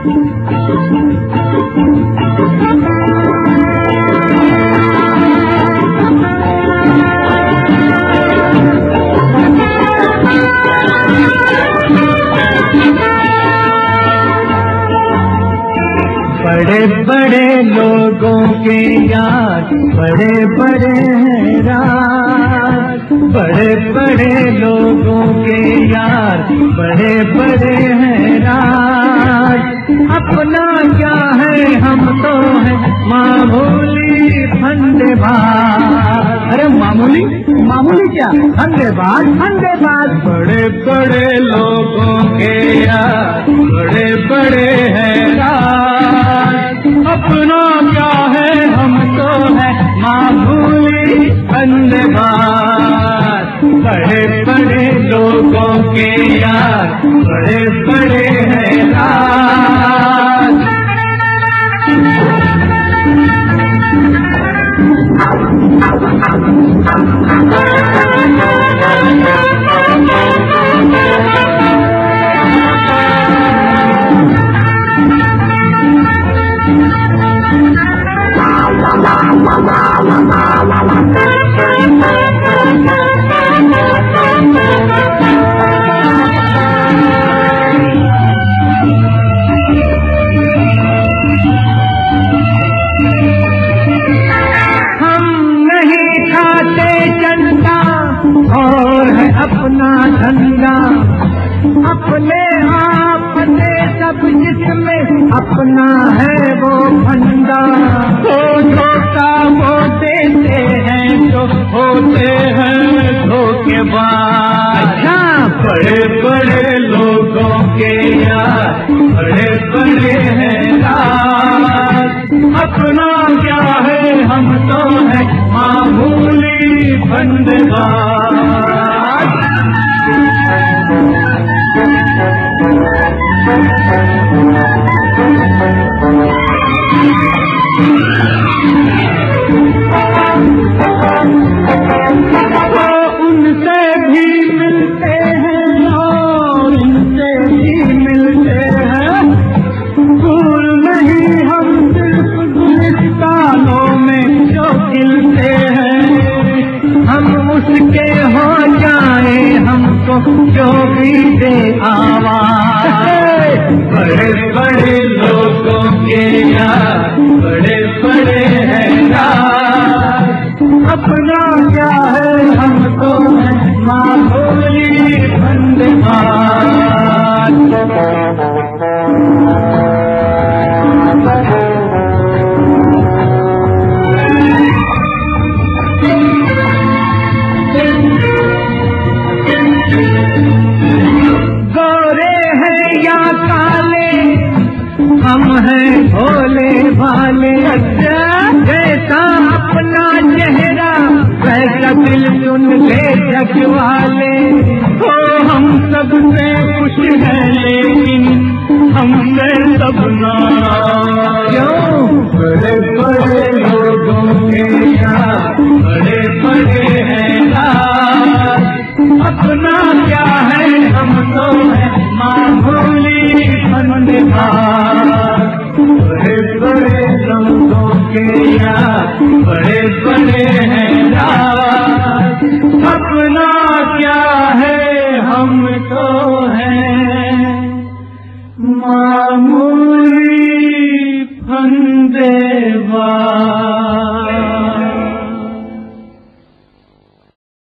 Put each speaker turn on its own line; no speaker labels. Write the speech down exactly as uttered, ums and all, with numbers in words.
बड़े बड़े लोगों के यार बड़े बड़े हैं राज, बड़े बड़े लोगों के यार बड़े बड़े हैं राज। अपना क्या है हम तो है मामूली फंदेबाज। अरे मामूली मामूली क्या फंदेबाज फंदेबाज। बड़े बड़े लोगों के यार बड़े बड़े हैं राज। अपना क्या है हम तो है मामूली फंदेबाज। बड़े बड़े लोगों के यार बड़े बड़े हैं राज। और है अपना धंधा अपने आप ने सब जिसमें अपना है वो फंदा। तो धोखा वो देते हैं जो होते हैं धोखेबाज। अच्छा बड़े बड़े लोगों के यार बड़े बड़े हैं राज। अपना क्या है हम तो है मामूली फंदेबाज। वो उनसे भी मिलते हैं और उनसे भी मिलते हैं। भूल नहीं हम सिर्फ गुलिस्तानों में जो खिलते हैं। हम उसके हो जाए हमको जो भी दे आवाज। बड़े बड़े लोगों के यार बड़े बड़े हैं राज। अपना क्या है हम तो है मामूली फंदेबाज। गोरे हैं या काले हम हैं भोले भाले। जैसा अपना चेहरा वैसा दिल सुन ले जग वाले। हो हम सबसे खुश हैं लेकिन हमसे सब नाराज। क्यों बड़े बड़े लोगों के यार बड़े बड़े हैं राज। अपना क्या है हम तो है मामूली फंदेबाज। बड़े बड़े लोगों के यार बड़े बड़े हैं राज। अपना क्या है हम तो है मामूली फंदेबाज।